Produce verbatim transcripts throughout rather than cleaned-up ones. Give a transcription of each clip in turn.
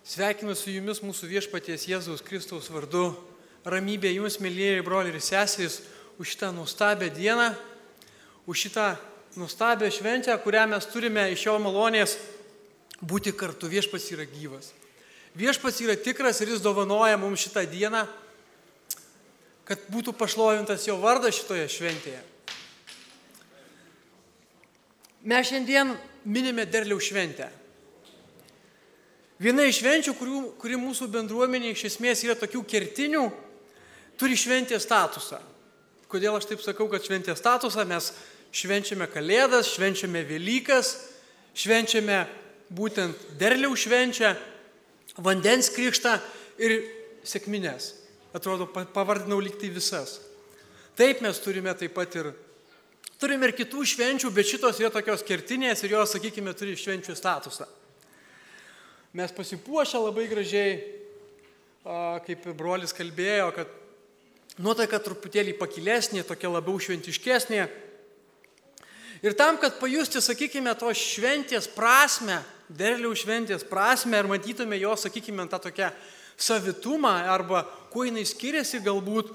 Sveikinu su jumis mūsų viešpaties Jėzaus Kristaus vardu. Ramybė jums, mėlyjeji broliai ir seserys, už šitą nuostabią dieną, už šitą nuostabią šventę, kurią mes turime iš jo malonės būti kartu. Viešpats yra gyvas. Viešpats yra tikras ir jis dovanoja mums šitą dieną, kad būtų pašlovintas jo vardas šitoje šventėje. Mes šiandien minime derliaus šventę. Viena iš švenčių, kurių, kuri mūsų bendruomenė iš esmės yra tokių kertinių, turi šventės statusą. Kodėl aš taip sakau, kad šventės statusą? Mes švenčiame Kalėdas, švenčiame Velykas, švenčiame būtent derliaus švenčią, vandens krikštą ir sekmines. Atrodo, pavardinau lygtai visas. Taip mes turime taip pat ir, turime ir kitų švenčių, bet šitos yra tokios kertinės ir jos, sakykime, turi švenčių statusą. Mes pasipuošę labai gražiai, kaip brolis kalbėjo, kad nuotaika truputėlį pakilesnė, tokia labiau šventiškesnė. Ir tam, kad pajusti, sakykime, tos šventės prasme, derliaus šventės prasme ir matytume jos, sakykime, tą tokią savitumą arba kuo jinai skiriasi galbūt.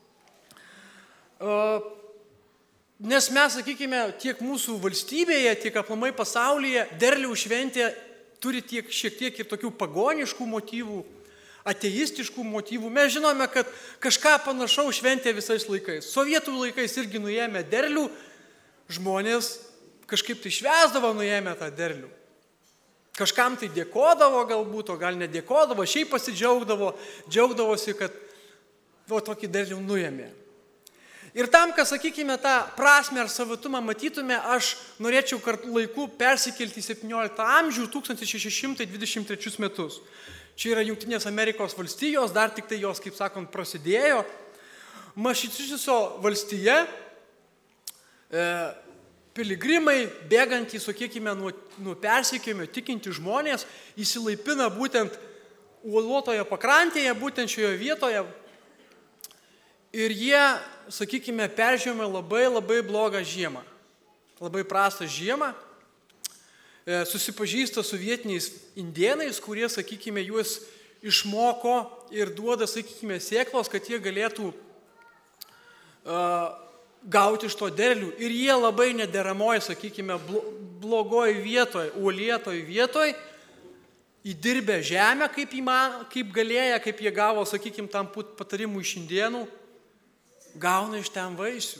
Nes mes, sakykime, tiek mūsų valstybėje, tiek aplamai pasaulyje derliaus šventė turi tiek, šiek tiek ir tokių pagoniškų motyvų, ateistiškų motyvų. Mes žinome, kad kažką panašaus šventė visais laikais. Sovietų laikais irgi nuėmė derlių, žmonės kažkaip tai švęsdavo nuėmė tą derlių. Kažkam tai dėkodavo galbūt, o gal nedėkodavo, šiaip pasidžiaugdavo, džiaugdavosi, kad o, tokį derlių nuėmė. Ir tam, kad, sakykime, tą prasmę ar savitumą matytume, aš norėčiau kartu laiku persikelti į septynioliktą amžių, tūkstantis šeši šimtai dvidešimt trečius metus. Čia yra Jungtinės Amerikos valstijos, dar tik tai jos, kaip sakant, prasidėjo. Masačusetso valstija, e, piligrimai, bėgantys, sakykime, nuo, nuo persekiojimo tikinti žmonės, įsilaipina būtent uolotoje pakrantėje, būtent šioje vietoje. Ir jie, sakykime, peržėmė labai labai blogą žiemą, labai prastą žiemą, susipažįsta su vietiniais indėnais, kurie, sakykime, juos išmoko ir duoda, sakykime, sėklos, kad jie galėtų uh, gauti iš to derlių. Ir jie labai nederamoje, sakykime, blogoj vietoje, uolietoj vietoje, įdirbę žemę, kaip, įman, kaip galėję, kaip jie gavo, sakykime, tam patarimų iš indėnų, gauna iš ten vaisių.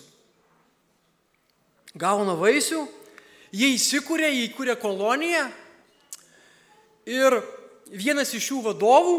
Gauna vaisių, jie įsikūrė, jie įkūrė koloniją ir vienas iš jų vadovų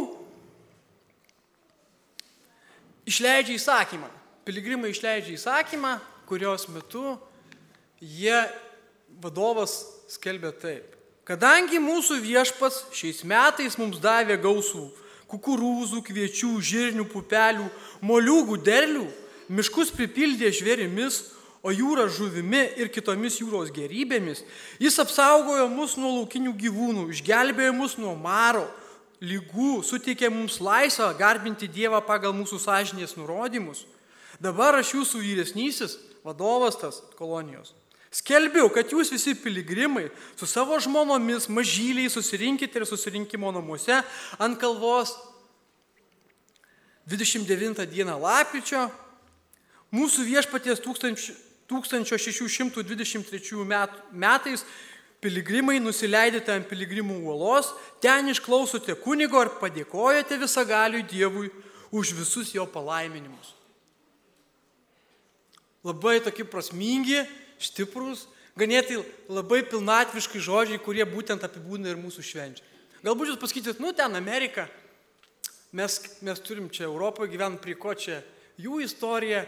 išleidžia įsakymą. Piligrimai išleidžia įsakymą, kurios metu jie vadovas skelbia taip. Kadangi mūsų viešpats šiais metais mums davė gausų kukurūzų, kviečių, žirnių, pupelių, moliūgų derlių, miškus pripildė žvėrimis, o jūrą žuvimi ir kitomis jūros gerybėmis, jis apsaugojo mus nuo laukinių gyvūnų, išgelbėjo mus nuo maro, lygų, suteikė mums laisvę garbinti Dievą pagal mūsų sąžinės nurodymus. Dabar aš jūsų vyresnysis, vadovas tas kolonijos, skelbiu, kad jūs visi piligrimai su savo žmonomis, mažyliai susirinkite ir susirinkimo namuose ant kalvos dvidešimt devintą dieną lapkričio, mūsų viešpaties tūkstančio šešių šimtų dvidešimt trečiųjų metais piligrimai nusileidėte ant piligrimų uolos, ten išklausote kunigo ir padėkojate visagaliui Dievui už visus jo palaiminimus. Labai tokie prasmingi, stiprus, ganėtai labai pilnatviškai žodžiai, kurie būtent apibūdina ir mūsų švenčią. Galbūt jūs pasakysit, nu ten Amerika, mes, mes turim čia Europoje, gyvenam prie ko čia jų istorija.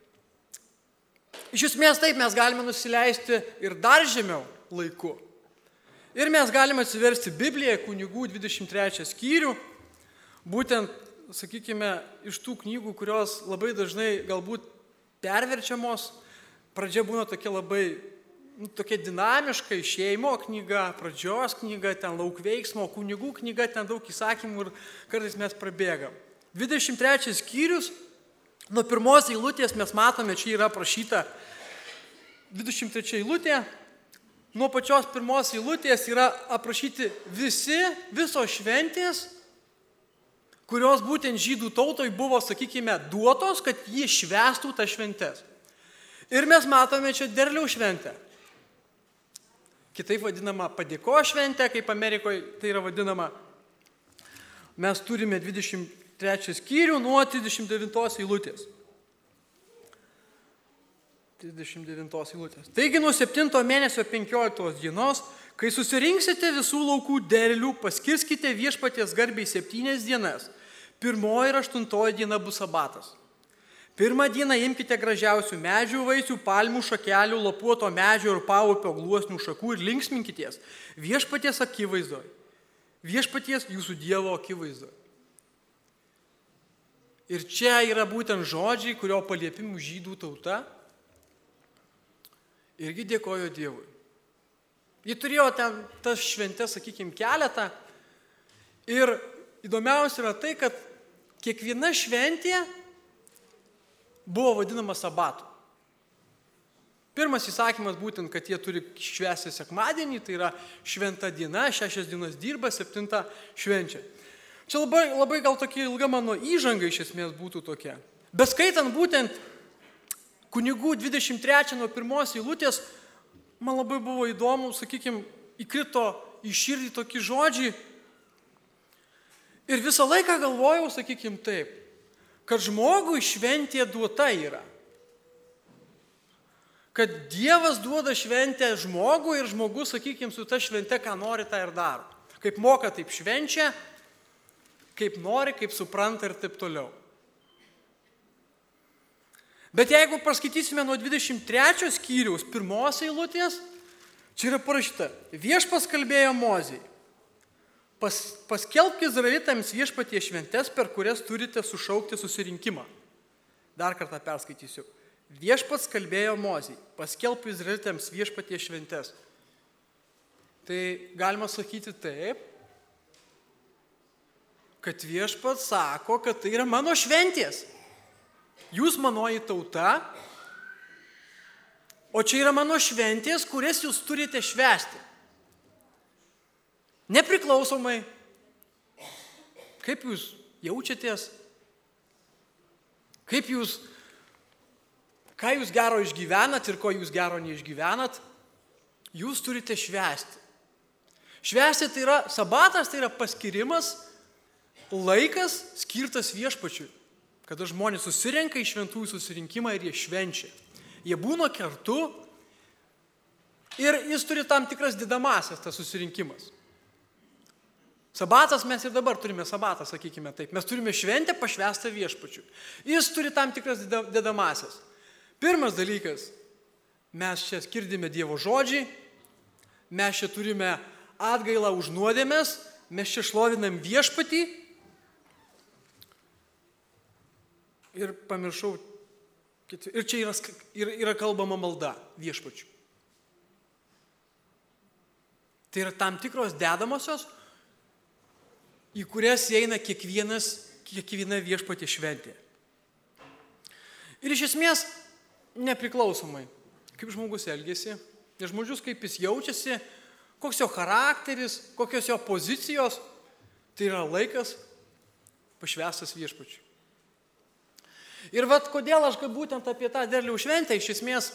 Iš esmės taip mes galime nusileisti ir dar žemiau laiku. Ir mes galime atsiversti Bibliją, Kunigų dvidešimt trečią skyrių, būtent, sakykime, iš tų knygų, kurios labai dažnai galbūt perverčiamos. Pradžia būna tokia labai, nu, tokia dinamiška, šeimo knyga, pradžios knyga, ten lauk veiksmo, Kunigų knyga, ten daug įsakymų ir kartais mes prabėgam. dvidešimt trečias skyrius. Nuo pirmos eilutės mes matome, čia yra aprašyta dvidešimt trečia eilutė, nuo pačios pirmos eilutės yra aprašyti visi, visos šventės, kurios būtent žydų tautoj buvo, sakykime, duotos, kad jie švęstų tas šventes. Ir mes matome čia derliaus šventę. Kitaip vadinama padėko šventė, kaip Amerikoje tai yra vadinama. Mes turime dvidešimt trečią skyrių nuo trisdešimt devintos eilutės. trisdešimt devintos eilutės. Taigi nuo septinto mėnesio penkioliktos dienos, kai susirinksite visų laukų derlių, paskirskite viešpaties garbiai septynias dienas. Pirmoji ir aštuntoji diena bus sabatas. Pirmą dieną imkite gražiausių medžių, vaisių, palmių, šakelių, lapuoto medžio ir paupio gluosnių šakų ir linksminkitės viešpaties akivaizdoje. Viešpaties jūsų Dievo akivaizdoje. Ir čia yra būtent žodžiai, kurio paliepimų žydų tauta irgi dėkojo Dievui. Ji turėjo ten tas šventes, sakykime, keletą. Ir įdomiausia yra tai, kad kiekviena šventė buvo vadinama sabatu. Pirmas įsakymas būtent, kad jie turi švęsti sekmadienį, tai yra šventa diena, šešias dienas dirba, septintą švenčia. Čia labai, labai gal tokia ilga mano įžanga iš esmės būtų tokia. Bet skaitant būtent kunigų dvidešimt trečią nuo pirmos eilutės, man labai buvo įdomu, sakykime, įkrito į širdį tokie žodžiai. Ir visą laiką galvojau, sakykime, taip, kad žmogui šventė duota yra. Kad Dievas duoda šventę žmogui ir žmogus, sakykime, su ta švente, ką nori, tą ir daro. Kaip moka, taip švenčia, kaip nori, kaip supranta ir taip toliau. Bet jeigu paskaitysime nuo dvidešimt trečio skyriaus pirmos eilutės, čia yra parašyta, viešpas kalbėjo Mozei. Pas, paskelbk izraelitams viešpatie šventes, per kurias turite sušaukti susirinkimą. Dar kartą perskaitysiu. Viešpats kalbėjo Mozei, paskelbk izraelitams viešpatie šventes. Tai galima sakyti taip, kad viešpats sako, kad tai yra mano šventės. Jūs manoji tauta, o čia yra mano šventės, kurias jūs turite švęsti. Nepriklausomai, kaip jūs jaučiatės, kaip jūs, ką jūs gero išgyvenat ir ko jūs gero neišgyvenat, jūs turite švęsti. Švęsti tai yra, sabatas tai yra paskirimas, laikas skirtas viešpačiui, kada žmonės susirenka į šventųjų susirinkimą ir jie švenčia. Jie būna kartu ir jis turi tam tikras didamasias tas susirinkimas. Sabatas mes ir dabar turime sabatą, sakykime taip. Mes turime šventę pašvęstą viešpačiui. Jis turi tam tikras dedamasias. Pirmas dalykas, mes čia skirdime Dievo žodžiai, mes čia turime atgailą už nuodėmes, mes čia šlovinam viešpatį. Ir pamiršau, ir čia yra, yra kalbama malda viešpačiui. Tai yra tam tikros dedamosios, į kurias įeina kiekvienas, kiekviena viešpatie šventė. Ir iš esmės nepriklausomai, kaip žmogus elgėsi, ir žmogus kaip jis jaučiasi, koks jo charakteris, kokios jo pozicijos, tai yra laikas pašvęstas viešpačiui. Ir vat kodėl aš būtent apie tą derliaus šventę iš esmės,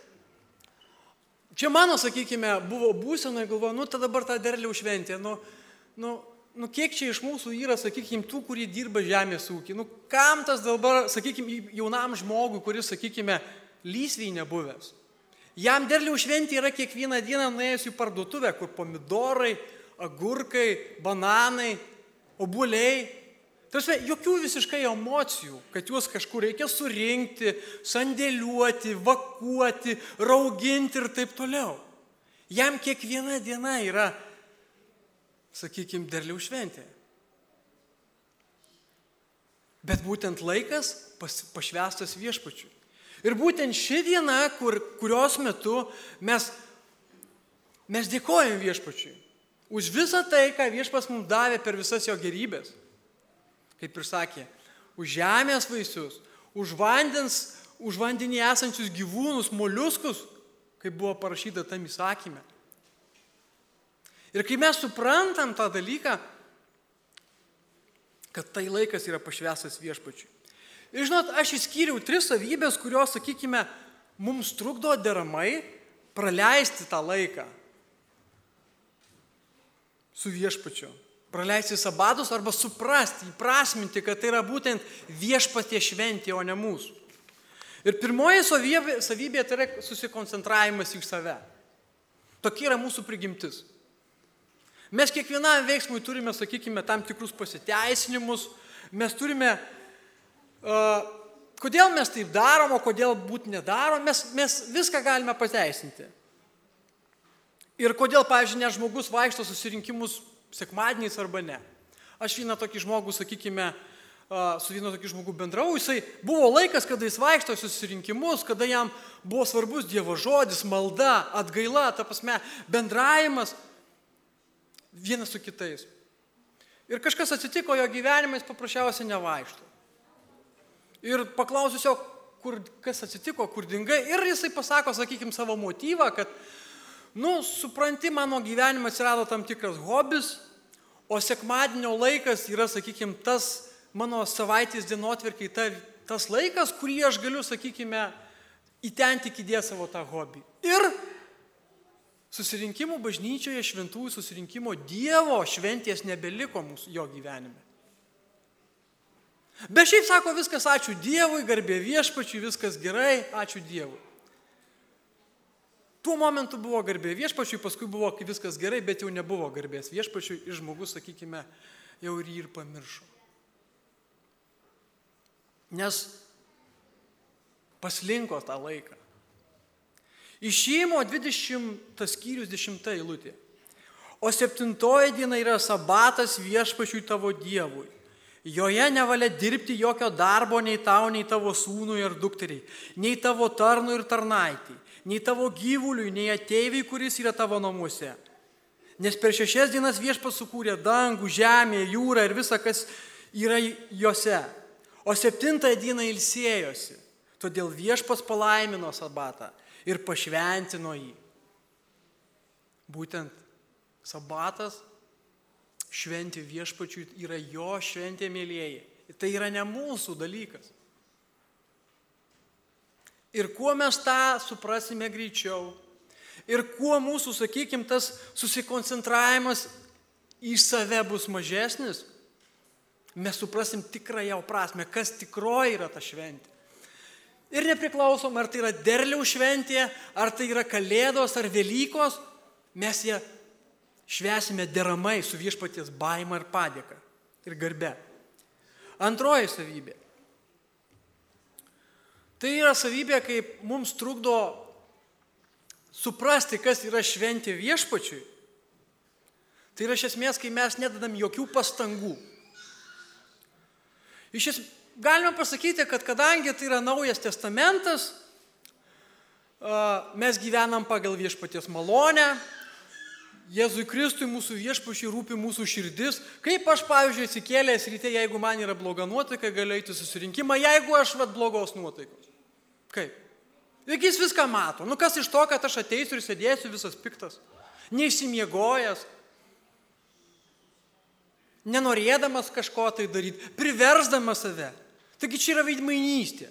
čia mano, sakykime, buvo būsena, galvoju, nu, tada dabar tą derliaus šventę, nu, nu, nu, kiek čia iš mūsų yra, sakykime, tų, kurie dirba žemės ūkį, nu, kam tas dabar, sakykime, jaunam žmogui, kuris, sakykime, lysviai nebuvęs. Jam derliaus šventė yra kiekvieną dieną nuėjus į parduotuvę, kur pomidorai, agurkai, bananai, obuoliai. Tarsi, jokių visiškai emocijų, kad juos kažkur reikia surinkti, sandėliuoti, vakuoti, rauginti ir taip toliau. Jam kiekviena diena yra, sakykime, derliaus šventė. Bet būtent laikas pas, pašvęstas viešpačiui. Ir būtent ši diena, kur, kurios metu mes, mes dėkojam viešpačiui už visą tai, ką viešpas mums davė per visas jo gerybės. Kaip ir sakė, už žemės vaisius, už vandens, už vandenį esančius gyvūnus, moliuskus, kaip buvo parašyta tam įsakyme. Ir kai mes suprantam tą dalyką, kad tai laikas yra pašvęstas viešpačiui. Ir žinot, aš išskyriau tris savybės, kurios, sakykime, mums trukdo deramai praleisti tą laiką su viešpačiu. Praleisti sabatus arba suprasti, įprasminti, kad tai yra būtent viešpatie šventė, o ne mūsų. Ir pirmoji savybė, savybė tai yra susikoncentravimas į save. Tokia yra mūsų prigimtis. Mes kiekvienam veiksmui turime, sakykime, tam tikrus pasiteisinimus. Mes turime, uh, kodėl mes taip darom, o kodėl būt nedarom, mes, mes viską galime pateisinti. Ir kodėl, pavyzdžiui, ne žmogus vaikšto susirinkimus sekmadieniais arba ne. Aš vieną tokį žmogų, sakykime, uh, su vienu tokį žmogų bendrau, jisai buvo laikas, kada jis vaikšto susirinkimus, kada jam buvo svarbus Dievo žodis, malda, atgaila, ta prasme, bendravimas vienas su kitais. Ir kažkas atsitiko, jo gyvenime jis paprasčiausiai nevaikšto. Ir paklausius jo, kur, kas atsitiko, kur dingai, ir jisai pasako, sakykime, savo motyvą, kad, nu, supranti, mano gyvenime atsirado tam tikras hobis, o sekmadienio laikas yra, sakykime, tas mano savaitės dienotvarkėj, ta, tas laikas, kurį aš galiu, sakykime, į ten tik įdėti savo tą hobį. Ir susirinkimų bažnyčioje, šventųjų susirinkimo Dievo šventės nebeliko mūsų jo gyvenime. Bet šiaip sako, viskas ačiū Dievui, garbė viešpačiui, viskas gerai, ačiū Dievui. Tuo momentu buvo garbė viešpačiui, paskui buvo viskas gerai, bet jau nebuvo garbės viešpačiui ir žmogus, sakykime, jau ir jį ir pamiršo. Nes paslinko tą laiką. Išėjimo dvidešimtas skyrius dešimta eilutė. O septintoji diena yra sabatas viešpačiui tavo Dievui. Joje nevalia dirbti jokio darbo nei tau, nei tavo sūnui ir dukteriai, nei tavo tarnui ir tarnaitį, nei tavo gyvuliui, nei ateiviai, kuris yra tavo namuose. Nes per šešias dienas viešpats sukūrė dangų, žemę, jūrą ir visa, kas yra jose. O septintąją dieną ilsėjosi. Todėl viešpats palaimino sabatą ir pašventino jį. Būtent sabatas, šventė viešpačiui, yra jo šventė, mėlieji. Tai yra ne mūsų dalykas. Ir kuo mes tą suprasime greičiau, ir kuo mūsų, sakykime, tas susikoncentravimas į save bus mažesnis, mes suprasim tikrąją prasme, kas tikroji yra ta šventė. Ir nepriklausom, ar tai yra derliaus šventė, ar tai yra Kalėdos, ar Velykos, mes ją švęsime deramai su viešpaties baima ir padėka ir garbe. Antroji savybė. Tai yra savybė, kaip mums trukdo suprasti, kas yra šventė viešpačiui. Tai yra iš esmės, kai mes nededam jokių pastangų. Iš esmės, galime pasakyti, kad kadangi tai yra naujas testamentas, mes gyvenam pagal viešpaties malonę, Jėzui Kristui mūsų viešpačiui rūpi mūsų širdis. Kaip aš, pavyzdžiui, atsikėlęs ryte, jeigu man yra bloga nuotaika, galiu eiti susirinkimą, jeigu aš vat blogos nuotaikos. Kaip? Juk jis viską mato. Nu kas iš to, kad aš ateisiu ir sėdėsiu visas piktas, neišsimiegojęs, nenorėdamas kažko tai daryti, priversdamas save. Taigi čia yra veidmainystė.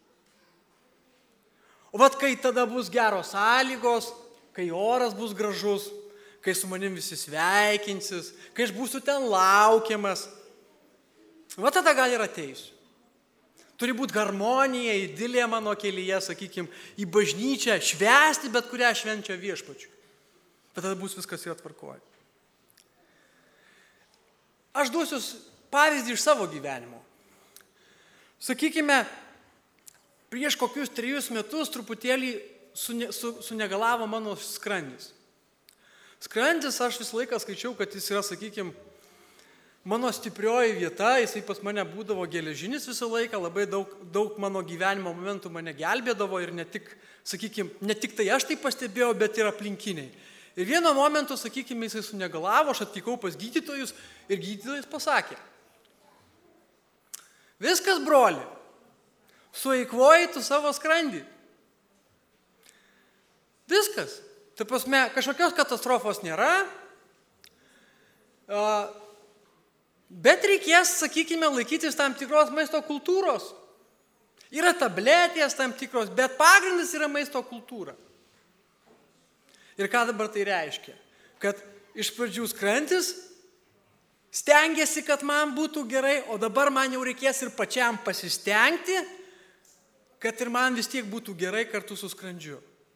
O vat kai tada bus geros sąlygos, kai oras bus gražus, kai su manim visi sveikinsis, kai aš būsiu ten laukiamas, va tada gal ir ateisiu. Turi būti harmonija, idilė mano kelyje, sakykime, į bažnyčią, švęsti bet kurią švenčią viešpačių. Bet tada bus viskas yra tvarkoje. Aš duosiu pavyzdį iš savo gyvenimo. Sakykime, prieš kokius trejus metus truputėlį sunegalavo mano skrandis. Skrandis, aš visą laiką skaičiau, kad jis yra, sakykime, mano stiprioji vieta, jisai pas mane būdavo geležinis visą laiką, labai daug, daug mano gyvenimo momentų mane gelbėdavo ir ne tik, sakykime, ne tik tai aš tai pastebėjau, bet ir aplinkiniai. Ir vieno momentu, sakykime, jisai sunegalavo, aš atvykau pas gydytojus ir gydytojas pasakė: viskas, broli, sueikvoji tu savo skrandį. Viskas. Tai prasme, kažkokios katastrofos nėra, Bet reikės, sakykime, laikytis tam tikros maisto kultūros. Yra tabletės tam tikros, bet pagrindas yra maisto kultūra. Ir ką dabar tai reiškia? Kad iš pradžių skrandis stengiasi, kad man būtų gerai, o dabar man jau reikės ir pačiam pasistengti, kad ir man vis tiek būtų gerai kartu su skrandžiu.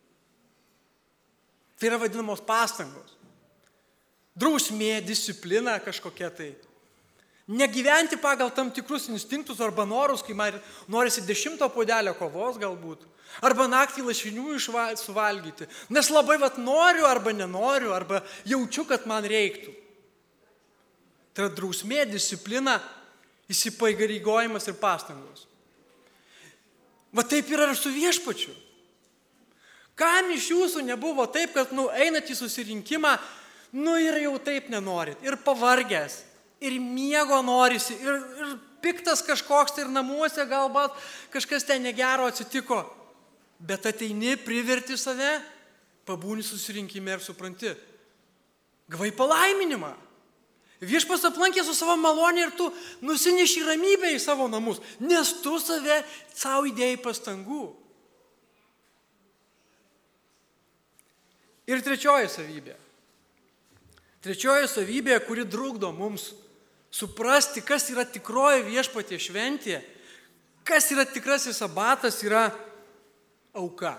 Tai yra vadinamos pastangos. Drausmė, disciplina kažkokia tai. Negyventi pagal tam tikrus instinktus arba norus, kai man norisi dešimto puodelio kavos galbūt, arba naktį lašinių suvalgyti, nes labai vat noriu arba nenoriu, arba jaučiu, kad man reiktų. Tai yra drausmė, disciplina, įsipareigojimas ir pastangos. Va taip yra ir su viešpačiu. Kam iš jūsų nebuvo taip, kad nu, einat į susirinkimą, nu ir jau taip nenorit, ir pavargęs, ir miego norisi, ir, ir piktas kažkoks, ir namuose galbūt kažkas ten negero atsitiko. Bet ateini, priverti save, pabūni susirinkime ir supranti. Gavai palaiminimą. Viešpas aplankė su savo malonė ir tu nusineši ramybę į savo namus, nes tu save savo įdėjai pastangų. Ir trečioji savybė. Trečioji savybė, kuri trukdo mums suprasti, kas yra tikroji viešpatie šventė, kas yra tikrasis sabatas, yra auka.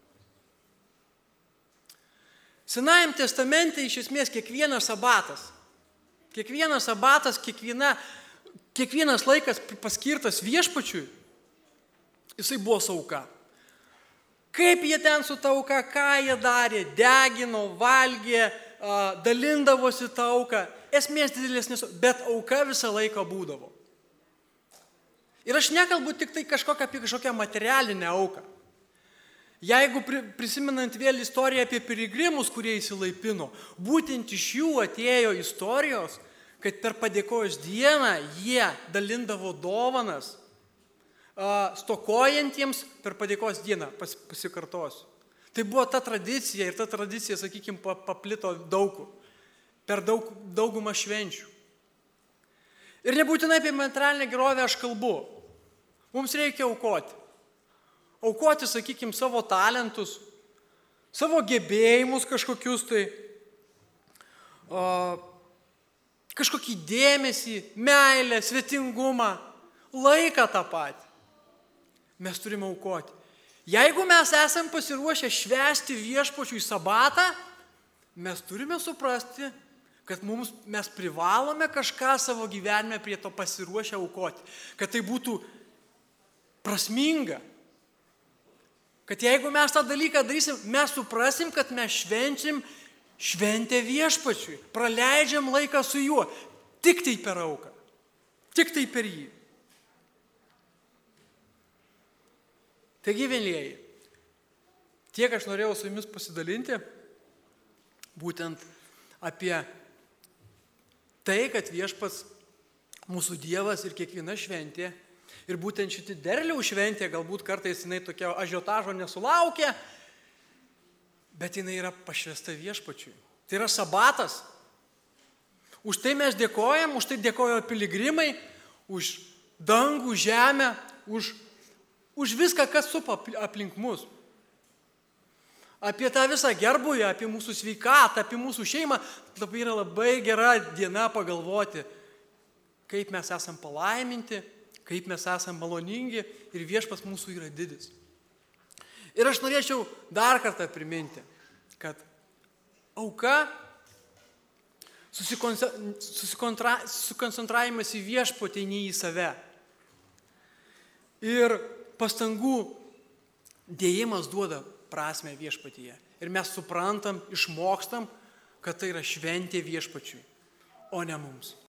Senajam testamente iš esmės kiekvienas sabatas, kiekvienas sabatas, kiekviena, kiekvienas laikas paskirtas viešpačiui, jisai buvo su auka. Kaip jie ten su ta auka, ką jie darė, degino, valgė, dalindavosi tą auką. Esmės didelės nesu, bet auka visą laiką būdavo. Ir aš nekalbu tik tai kažkokią apie kažkokią materialinę auką. Jeigu prisimenant vėl istoriją apie piligrimus, kurie įsilaipino, būtent iš jų atėjo istorijos, kad per padėkojos dieną jie dalindavo dovanas stokojantiems per padėkos dieną, pas, pasikartosiu. Tai buvo ta tradicija ir ta tradicija, sakykime, paplito daug, per daug, daugumą švenčių. Ir nebūtinai apie materialinę gerovę aš kalbu. Mums reikia aukoti. Aukoti, sakykime, savo talentus, savo gebėjimus kažkokius tai, o, kažkokį dėmesį, meilę, svetingumą, laiką tą patį. Mes turime aukoti. Jeigu mes esam pasiruošę švęsti viešpačiui sabatą, mes turime suprasti, kad mums, mes privalome kažką savo gyvenime prie to pasiruošę aukoti. Kad tai būtų prasminga. Kad jeigu mes tą dalyką darysim, mes suprasim, kad mes švenčiam šventę viešpačiui. Praleidžiam laiką su juo. Tik tai per auką. Tik tai per jį. Taigi, vienieji, tiek aš norėjau su jumis pasidalinti būtent apie tai, kad viešpats mūsų Dievas ir kiekviena šventė, ir būtent šitį derliaus šventė, galbūt kartais jinai tokia ažiotažo nesulaukia, bet jinai yra pašvęsta viešpačiui. Tai yra sabatas. Už tai mes dėkojam, už tai dėkojo piligrimai, už dangų, žemę, už Už viską, kas supa aplink mus. Apie tą visą gerbūvį, apie mūsų sveikatą, apie mūsų šeimą. Tai yra labai gera diena pagalvoti, kaip mes esam palaiminti, kaip mes esam maloningi ir viešpas mūsų yra didis. Ir aš norėčiau dar kartą priminti, kad auka, susikoncentravimas į viešpatį, ne į save. Ir pastangų dėjimas duoda prasmę viešpatyje. Ir mes suprantam, išmokstam, kad tai yra šventė viešpačiui, o ne mums.